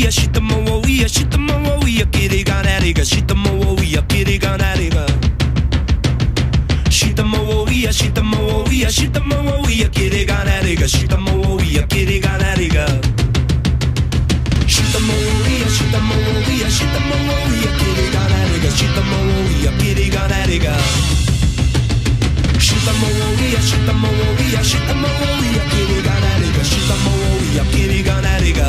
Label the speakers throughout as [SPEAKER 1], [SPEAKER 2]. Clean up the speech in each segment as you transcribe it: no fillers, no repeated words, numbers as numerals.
[SPEAKER 1] iya shitamo iya shitamo iya kiriga nariga shitamo iya kiriga nariga shitamo iya shitamo iya shitamo iya kiriga nariga shitamo iya kiriga nariga shitamo iya shitamo iya shitamo iya kiriga nariga shitamo iya kiriga nariga shitamo iya shitamo iya shitamo iya kiriga nariga shitamo iya kiriga nariga.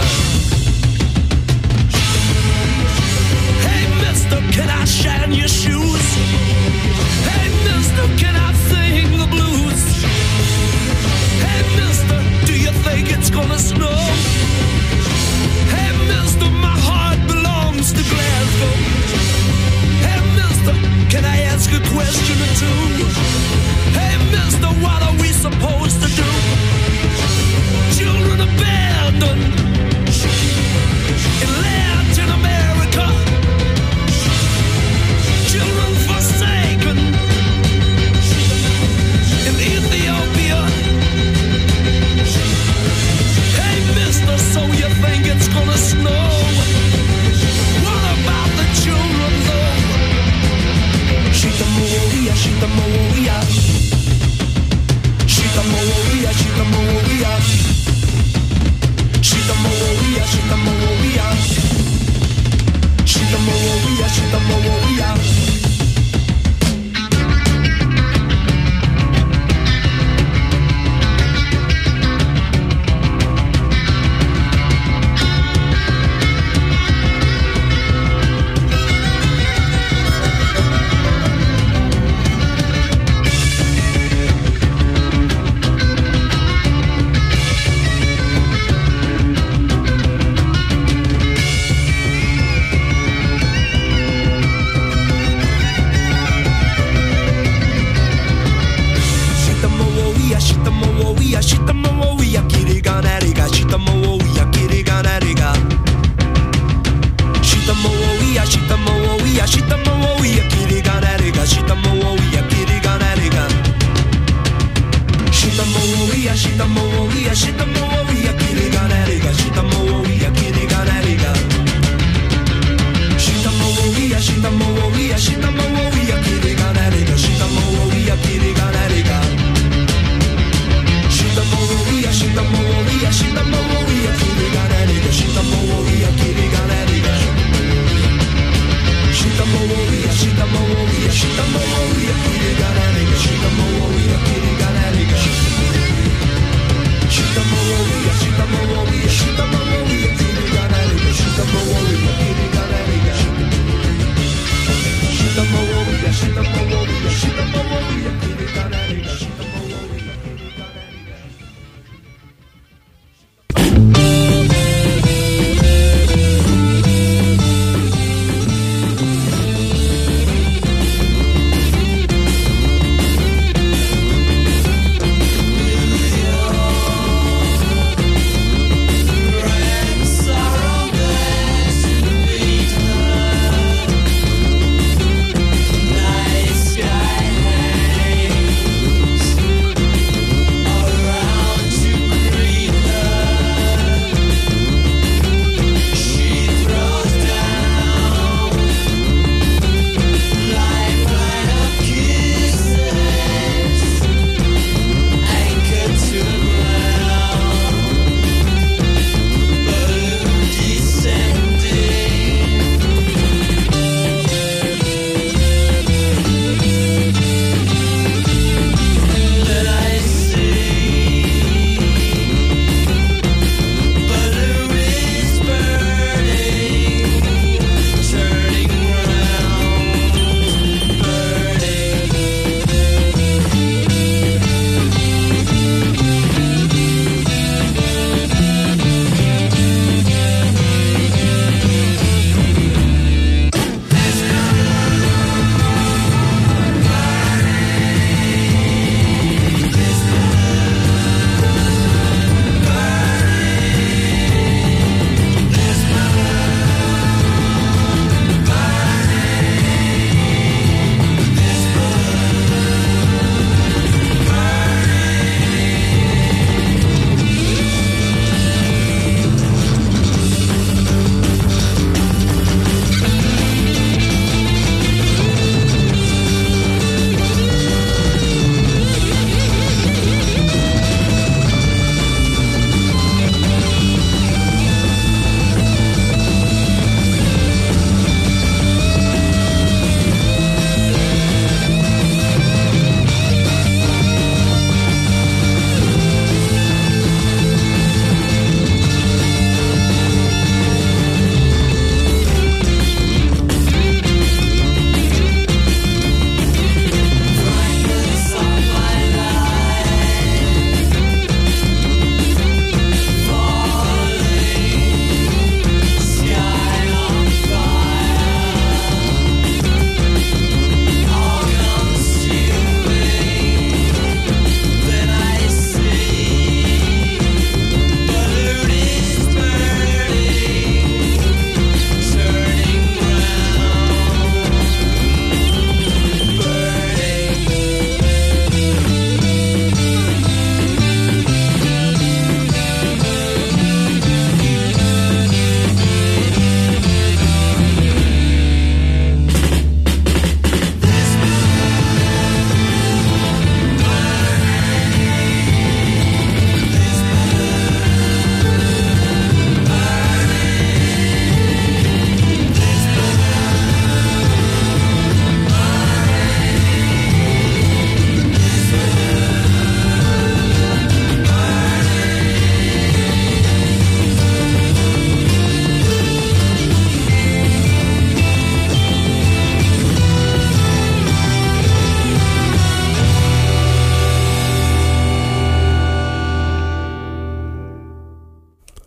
[SPEAKER 1] Hey mister, can I shine your shoes? Hey mister, can I sing the blues? Hey mister, do you think it's gonna snow? Hey mister, my heart belongs to Glasgow. Hey mister, can I ask a question or two? Hey mister, what are we supposed to do? Children abandoned,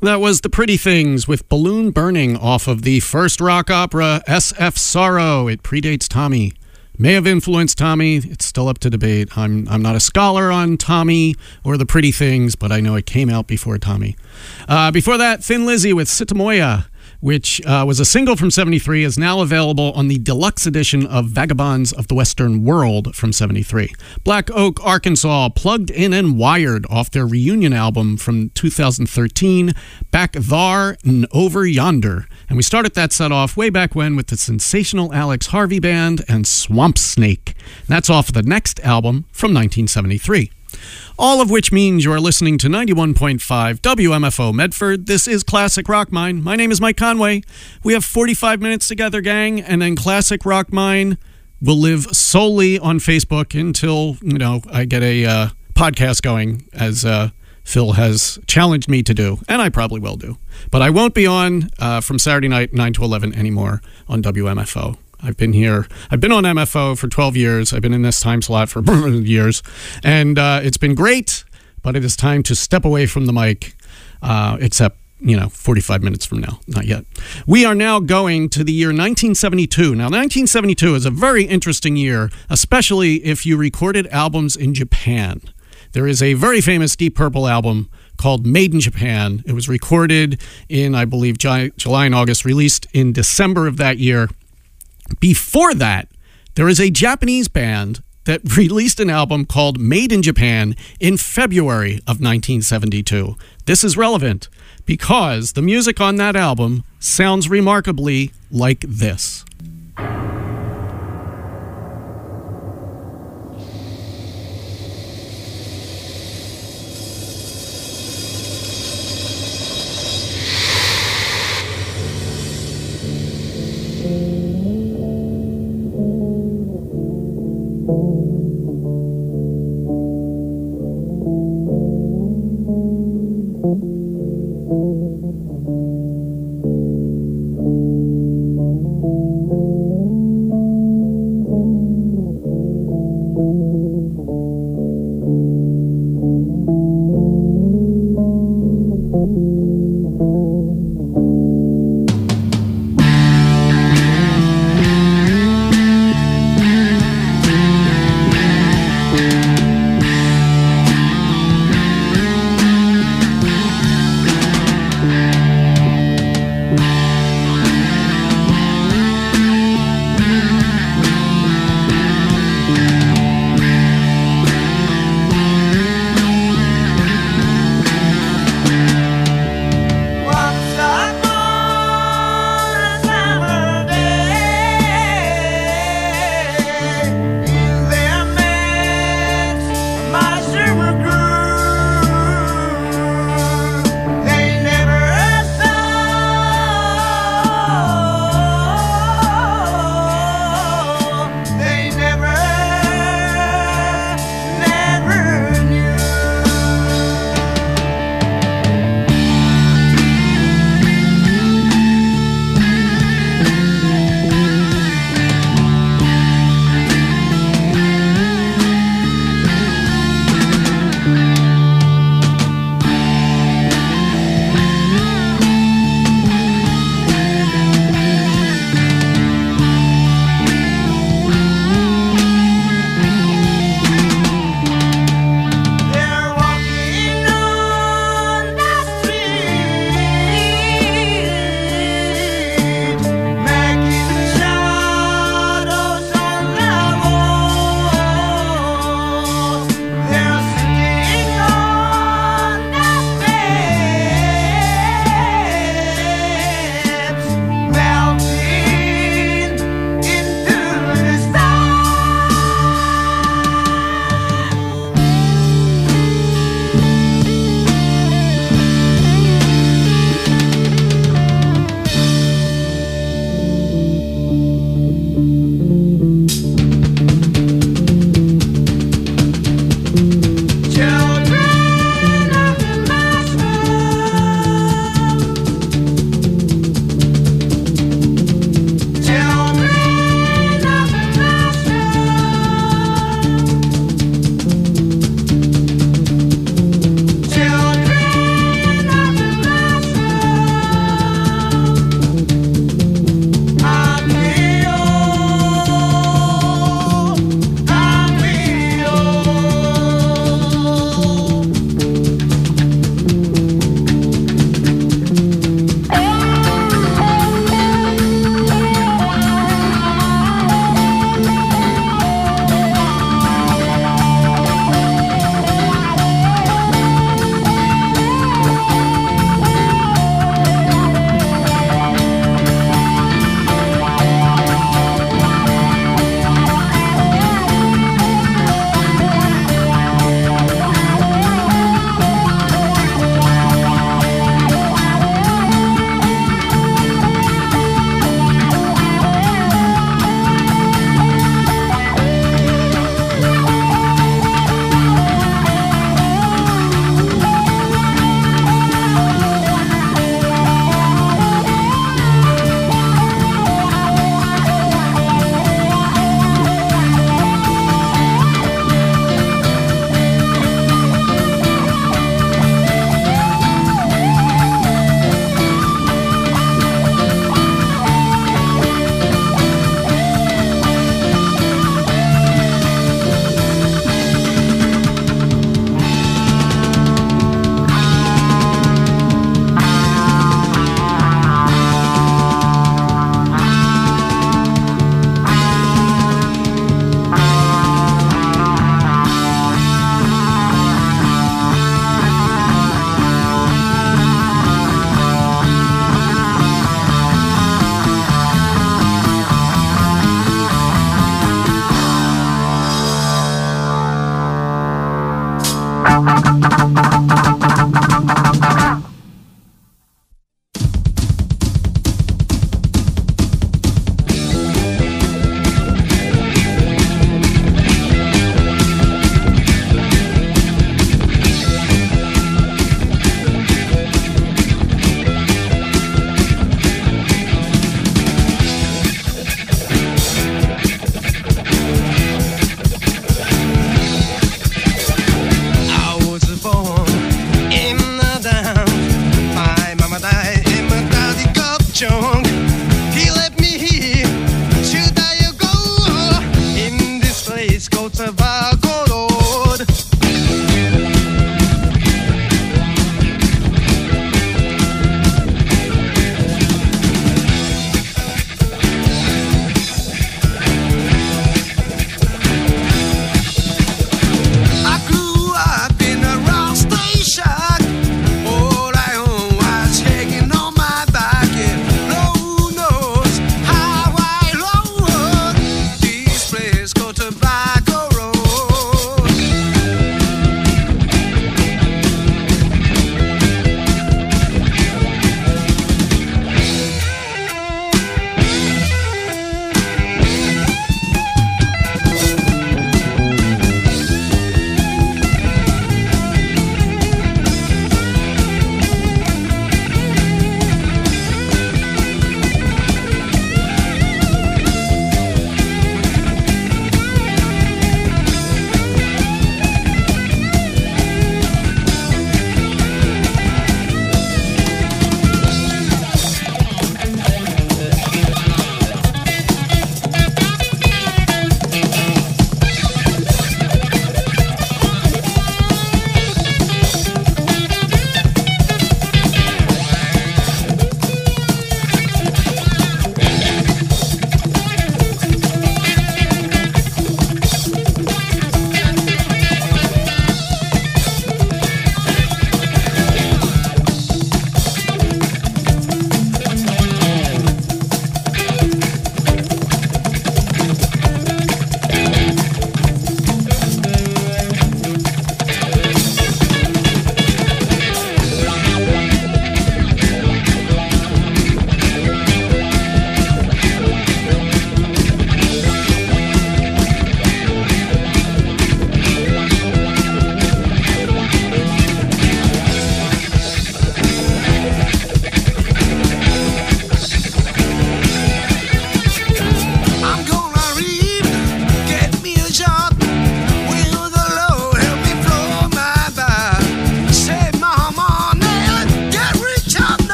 [SPEAKER 2] That was The Pretty Things with Balloon Burning off of the first rock opera, S.F. Sorrow. It predates Tommy. May have influenced Tommy. It's still up to debate. I'm not a scholar on Tommy or The Pretty Things, but I know it came out before Tommy. Before that, Thin Lizzy with Sitamoya, which was a single from 73, is now available on the deluxe edition of Vagabonds of the Western World from 73. Black Oak, Arkansas, Plugged In and Wired off their reunion album from 2013, Back Thar and Over Yonder. And we started that set off way back when with the sensational Alex Harvey Band and Swamp Snake. And that's off of the next album from 1973. All of which means you are listening to 91.5 WMFO Medford. This is Classic Rock Mine. My name is Mike Conway. We have 45 minutes together, gang, and then Classic Rock Mine will live solely on Facebook until, I get a podcast going, as Phil has challenged me to do, and I probably will do. But I won't be on from Saturday night 9 to 11 anymore on WMFO. I've been on MFO for 12 years. I've been in this time slot for years. And it's been great, but it is time to step away from the mic, except, 45 minutes from now. Not yet. We are now going to the year 1972. Now, 1972 is a very interesting year, especially if you recorded albums in Japan. There is a very famous Deep Purple album called Made in Japan. It was recorded in, I believe, July and August, released in December of that year. Before that, there is a Japanese band that released an album called Made in Japan in February of 1972. This is relevant because the music on that album sounds remarkably like this.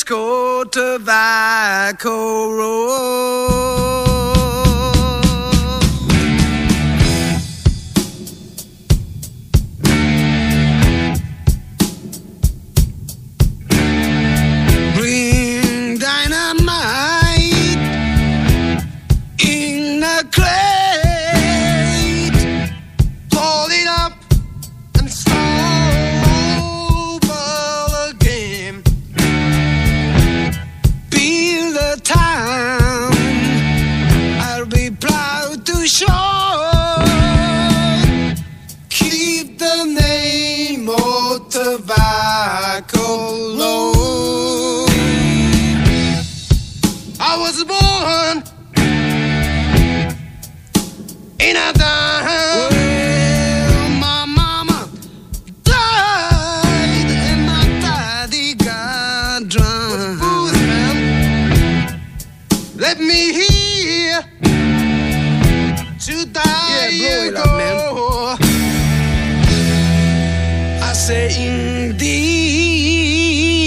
[SPEAKER 3] Frisco Tobacco Road. Bring dynamite in a crate, pull it up and start over again. Build a town, I'll be proud to show. Keep the name of Tobacco low. I was born in a town where my mama died and my daddy got drunk. Let me hear to die ago. I say indeed.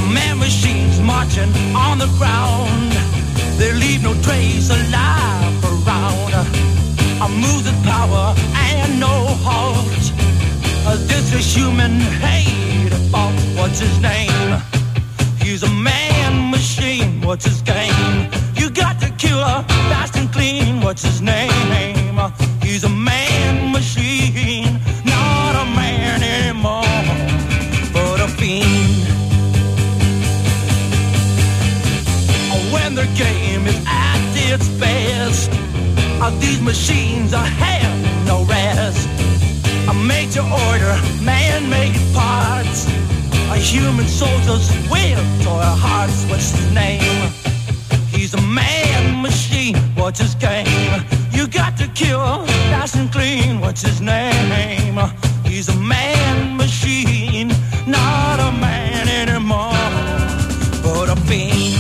[SPEAKER 1] Man machines marching on the ground. They leave no trace of life around. Moves with power and no halt. This is human hate. What's his name? He's a man machine. What's his game? You got to kill her fast and clean. What's his name? He's a man machine. Not a man anymore, but a fiend. When the game is at its best, these machines have no rest. Made to order, man-made parts. Human soldiers with toy hearts. What's his name? He's a man machine. What's his game? You got to kill nice and clean. What's his name? He's a man machine. Not a man anymore, but a fiend.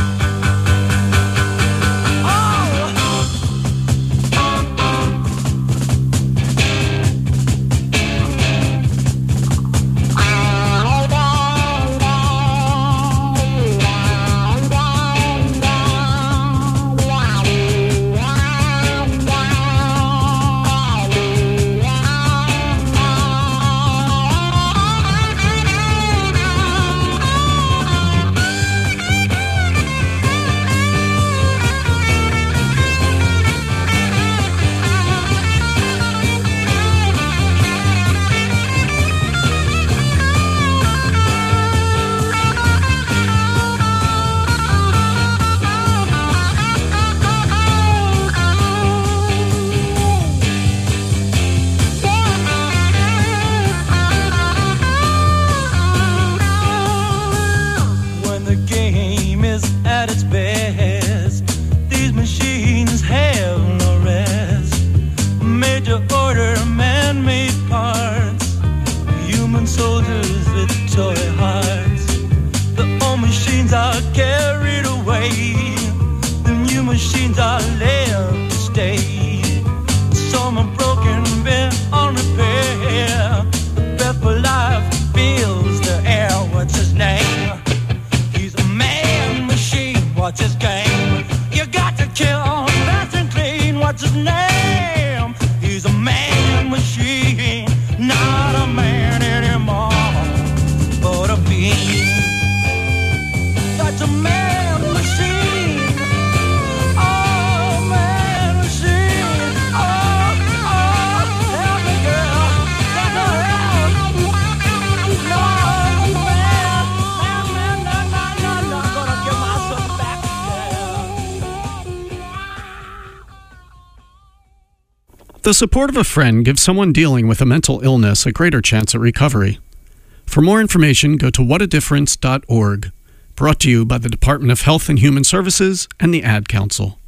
[SPEAKER 2] The support of a friend gives someone dealing with a mental illness a greater chance at recovery. For more information, go to whatadifference.org. Brought to you by the Department of Health and Human Services and the Ad Council.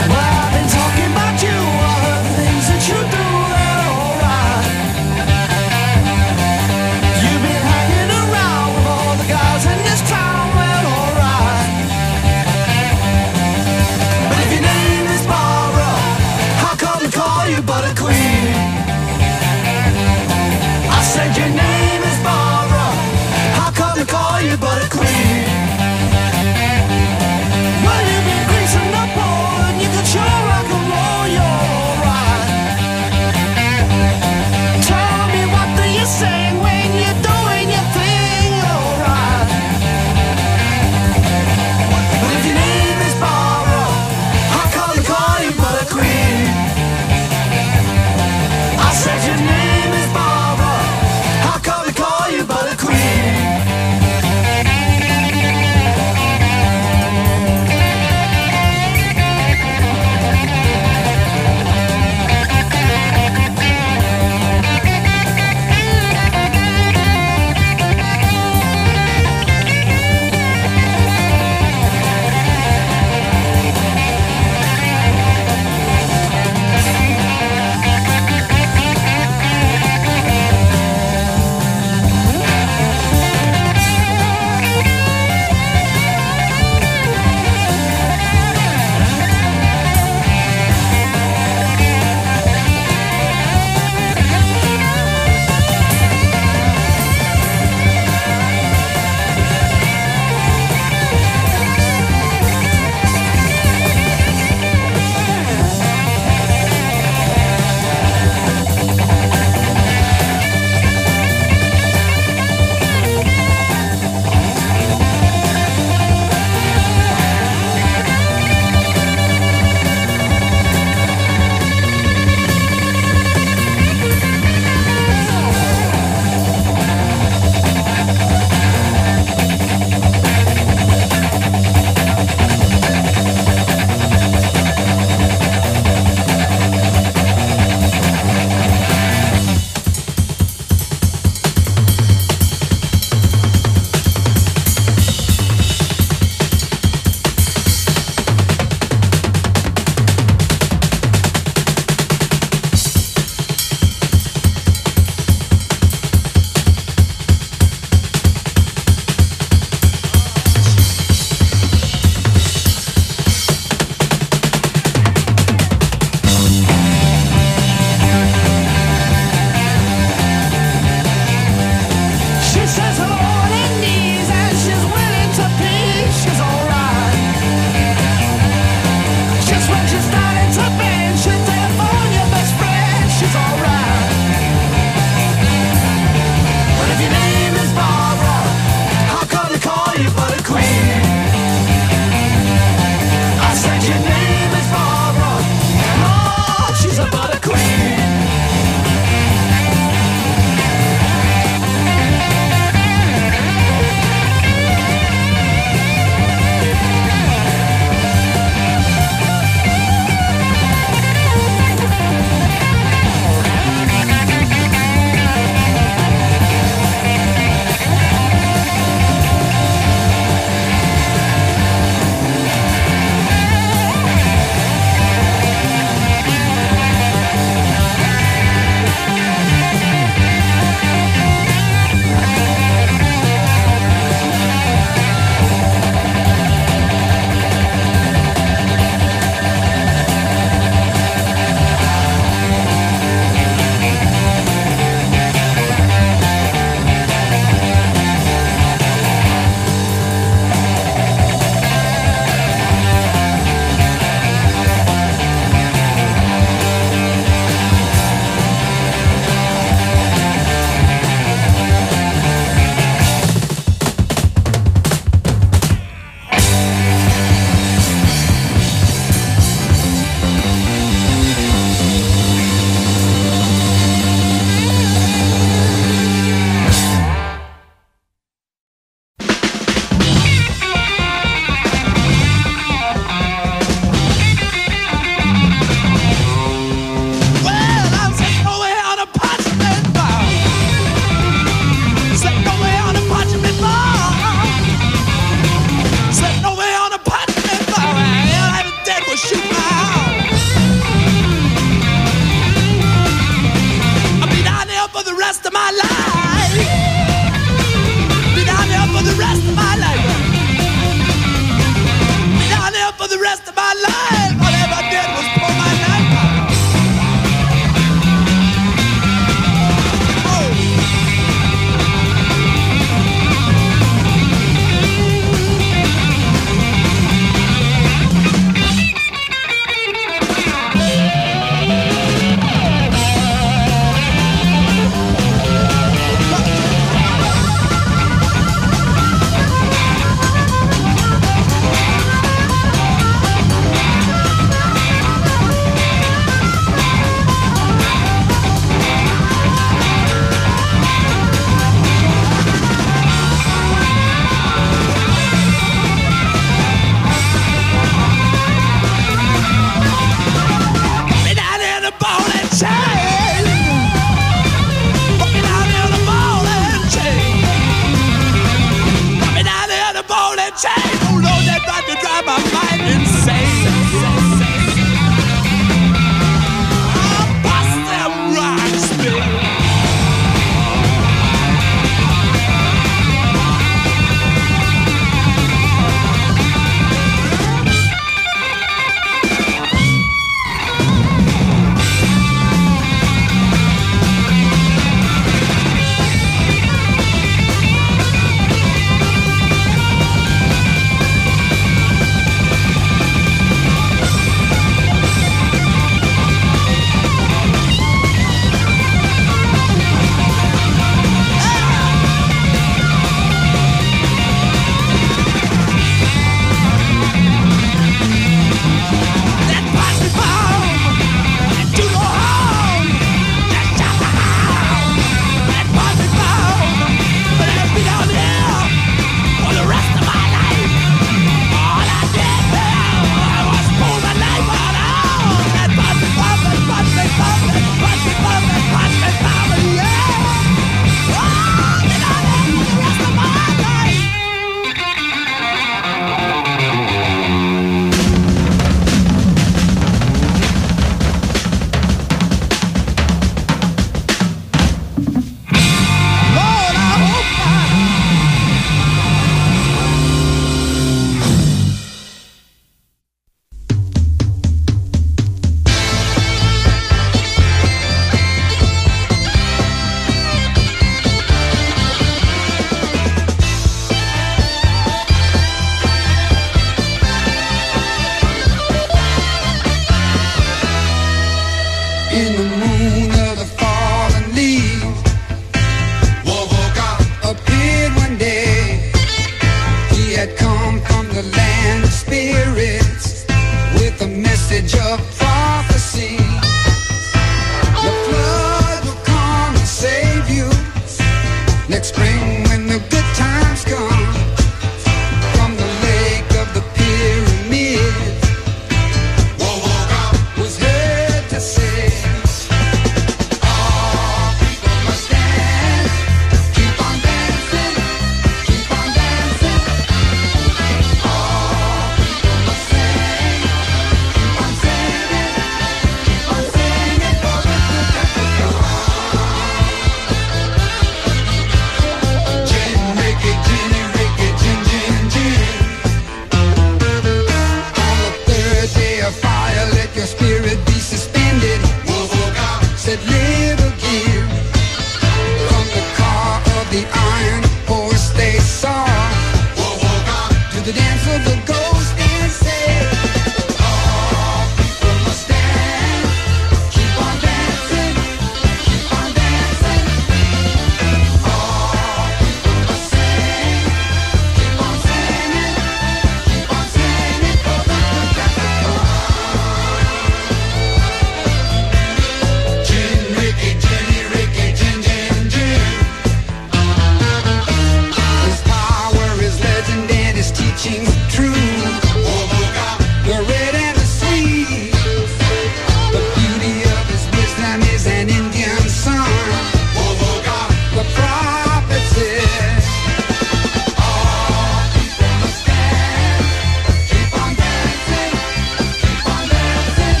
[SPEAKER 3] The red and the sweet. The beauty of his wisdom is an Indian song. The prophet said, all people must dance. Keep on dancing. Keep on dancing.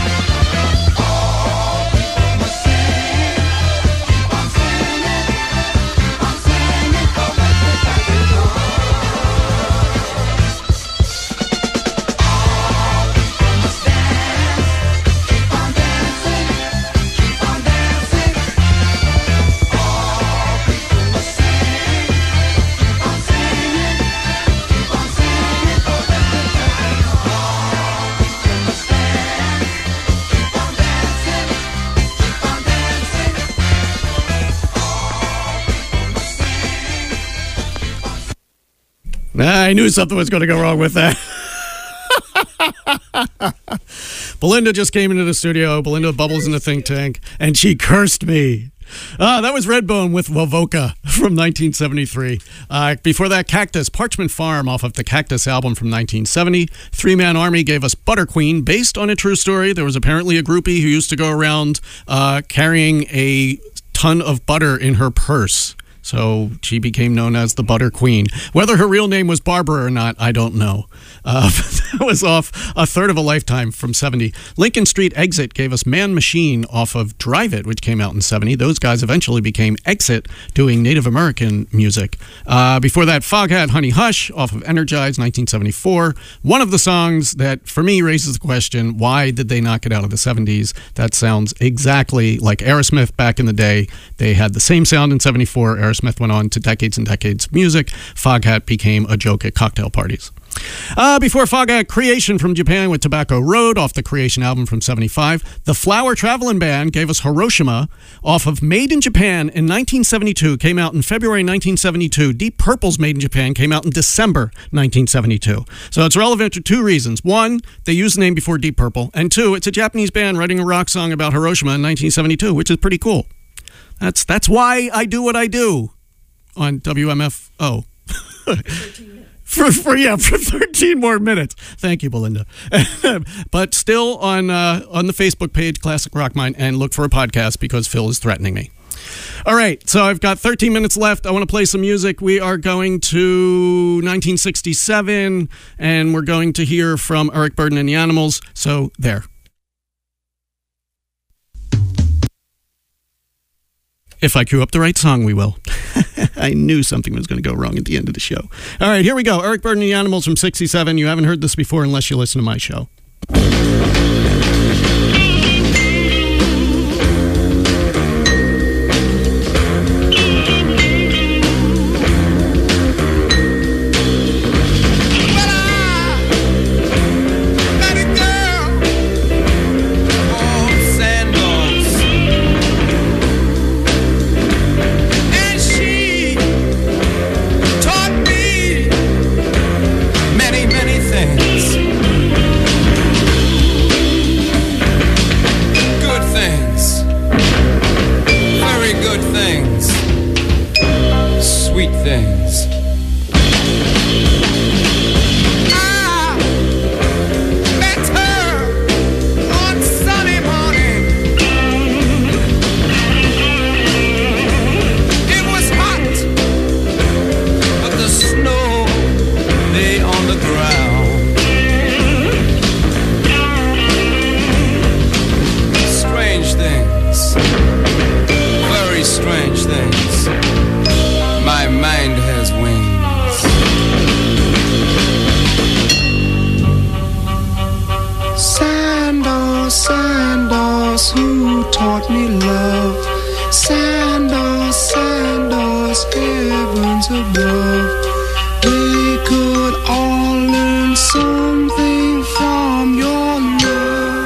[SPEAKER 3] All people must sing. Keep on singing. Keep on singing. For that's what life is on. All people must dance. Keep on dancing. Keep on dancing. All people must sing. Keep on singing. Keep on singing. For that's what life is on. All people must dance. Keep on dancing. Keep on dancing.
[SPEAKER 2] I knew something was going to go wrong with that. Belinda just came into the studio. Belinda Bubbles in the Think Tank, and she cursed me. That was Redbone with Wovoka from 1973. Before that, Cactus, Parchment Farm off of the Cactus album from 1970. Three Man Army gave us Butter Queen, based on a true story. There was apparently a groupie who used to go around carrying a ton of butter in her purse. So she became known as the Butter Queen. Whether her real name was Barbara or not, I don't know. That was off A Third of a Lifetime from 70. Lincoln Street Exit gave us Man Machine off of Drive It, which came out in 70. Those guys eventually became Exit, doing Native American music. Before that, Foghat, Honey Hush off of Energize, 1974. One of the songs that, for me, raises the question, why did they not get out of the 70s? That sounds exactly like Aerosmith back in the day. They had the same sound in 74. Aerosmith went on to decades and decades of music. Foghat became a joke at cocktail parties. Before Foghat, Creation from Japan with Tobacco Road off the Creation album from 75. The Flower Traveling Band gave us Hiroshima off of Made in Japan in 1972. Came out in February 1972. Deep Purple's Made in Japan came out in December 1972. So it's relevant for two reasons. One, they used the name before Deep Purple. And two, it's a Japanese band writing a rock song about Hiroshima in 1972, which is pretty cool. That's why I do what I do on WMFO. For 13 more minutes. Thank you, Belinda. But still on the Facebook page, Classic Rock Mind, and look for a podcast because Phil is threatening me. All right, so I've got 13 minutes left. I want to play some music. We are going to 1967, and we're going to hear from Eric Burdon and the Animals. So there. If I cue up the right song, we will. I knew something was going to go wrong at the end of the show. All right, here we go. Eric Burdon and the Animals from 67. You haven't heard this before unless you listen to my show.
[SPEAKER 3] Sweet things. I met her on Sunday morning. It was hot, but the snow lay on the ground. Strange things, very strange things. My mind has wings. Sandals, sandals, who taught me love? Sandals, sandals, heavens above. They could all learn something from your love.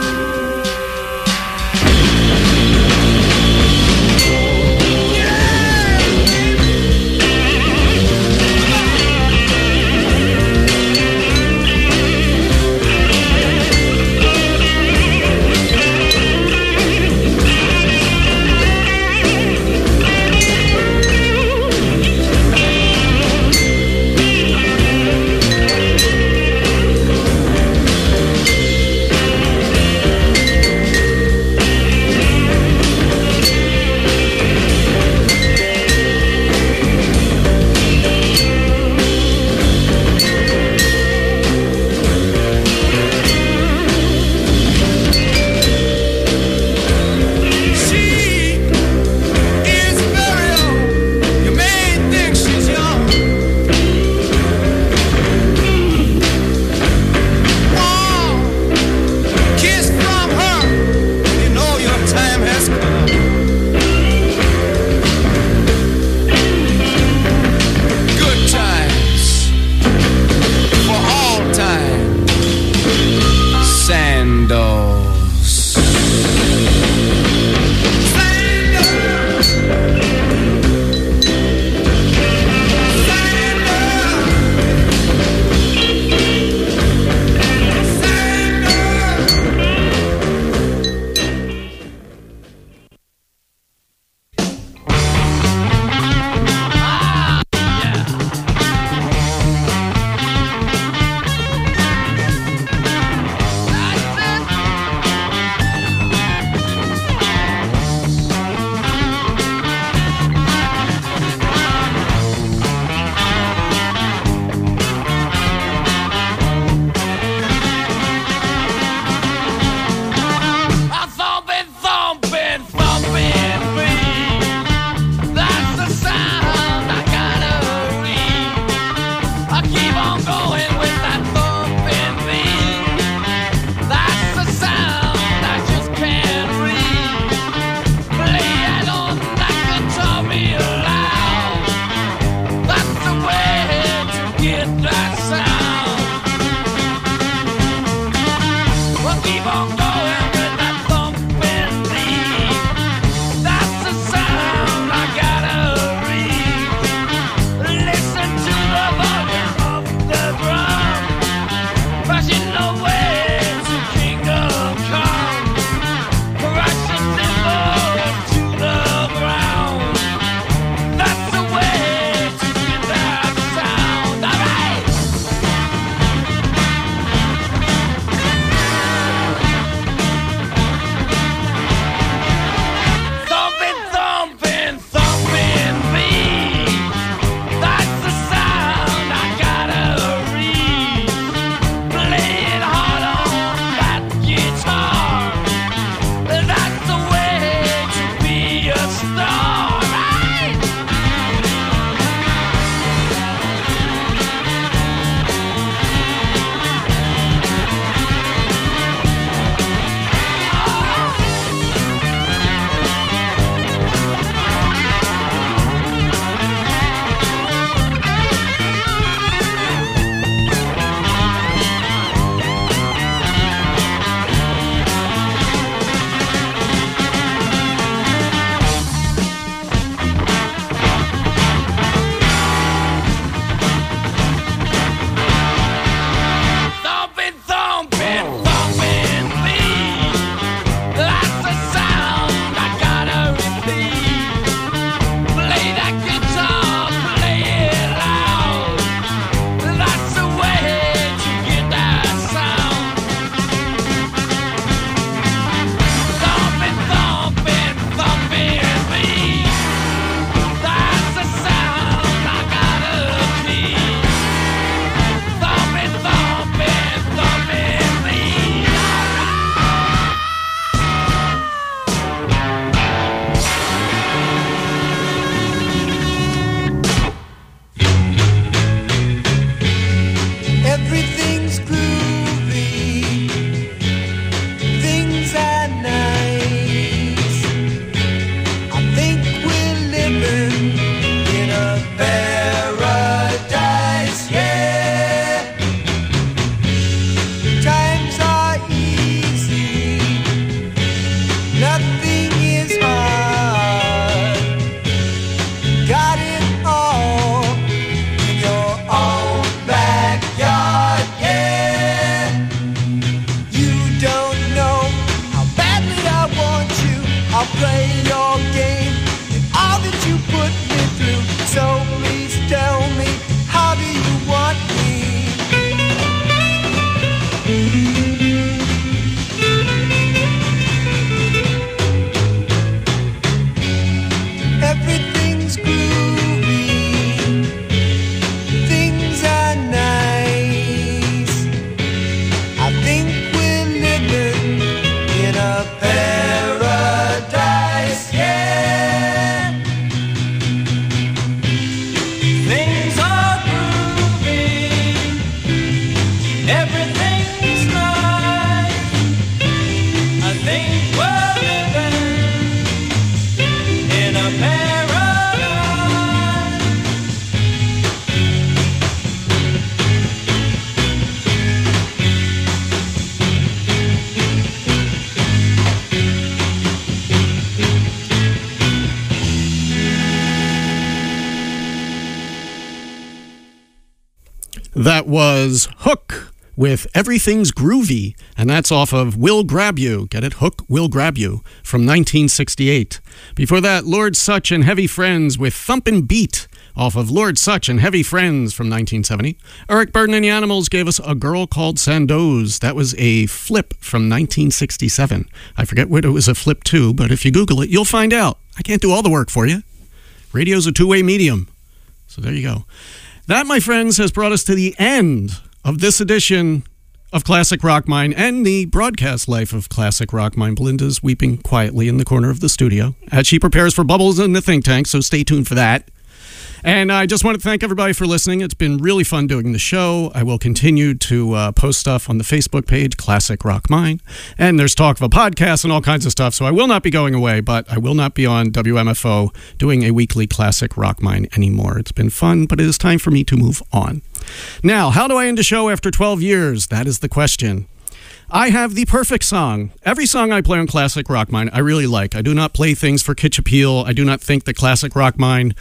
[SPEAKER 2] That was Hook with Everything's Groovy, and that's off of Will Grab You. Get it? Hook Will Grab You from 1968. Before that, Lord Sutch and Heavy Friends with Thumpin' Beat off of Lord Sutch and Heavy Friends from 1970. Eric Burdon and the Animals gave us A Girl Called Sandoz. That was a flip from 1967. I forget what it was a flip to, but if you Google it, you'll find out. I can't do all the work for you. Radio's a two-way medium. So there you go. That, my friends, has brought us to the end of this edition of Classic Rock Mine and the broadcast life of Classic Rock Mine. Belinda's weeping quietly in the corner of the studio as she prepares for bubbles in the think tank, so stay tuned for that. And I just want to thank everybody for listening. It's been really fun doing the show. I will continue to post stuff on the Facebook page, Classic Rock Mine. And there's talk of a podcast and all kinds of stuff. So I will not be going away, but I will not be on WMFO doing a weekly Classic Rock Mine anymore. It's been fun, but it is time for me to move on. Now, how do I end a show after 12 years? That is the question. I have the perfect song. Every song I play on Classic Rock Mine, I really like. I do not play things for kitsch appeal. I do not think that Classic Rock Mine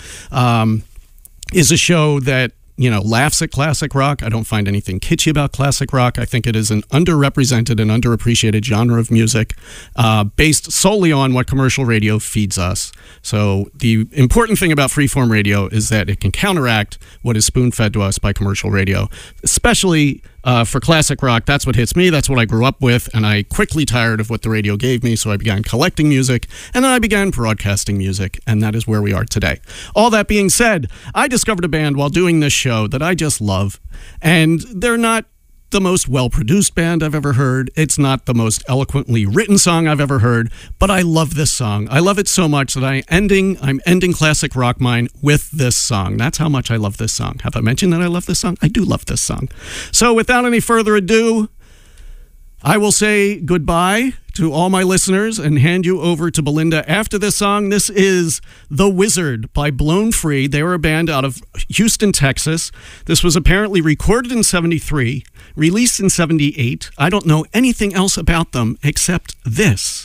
[SPEAKER 2] is a show that, you know, laughs at classic rock. I don't find anything kitschy about classic rock. I think it is an underrepresented and underappreciated genre of music based solely on what commercial radio feeds us. So the important thing about freeform radio is that it can counteract what is spoon-fed to us by commercial radio, especially for classic rock. That's what hits me. That's what I grew up with, and I quickly tired of what the radio gave me, so I began collecting music, and then I began broadcasting music, and that is where we are today. All that being said, I discovered a band while doing this show that I just love, and they're not the most well-produced band I've ever heard. It's not the most eloquently written song I've ever heard, but I love this song. I love it so much that I'm ending Classic Rock Mine with this song. That's how much I love this song. Have I mentioned that I love this song? I do love this song. So without any further ado, I will say goodbye to all my listeners and hand you over to Belinda after this song. This is The Wizard by Blown Free. They were a band out of Houston, Texas. This was apparently recorded in 73, released in 78. I don't know anything else about them except this.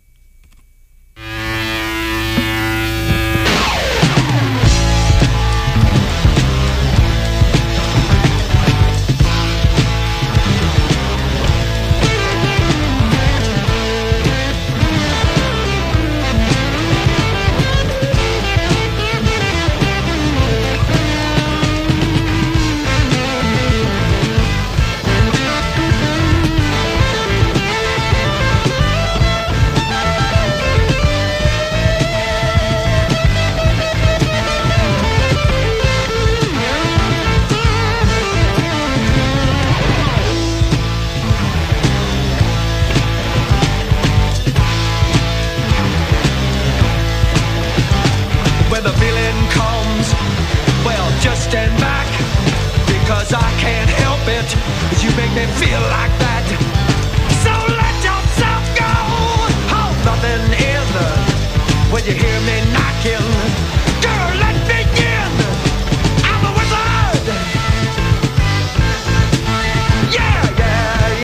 [SPEAKER 1] Stand back, because I can't help it. You make me feel like that. So let yourself go. Hold nothing in the when you hear me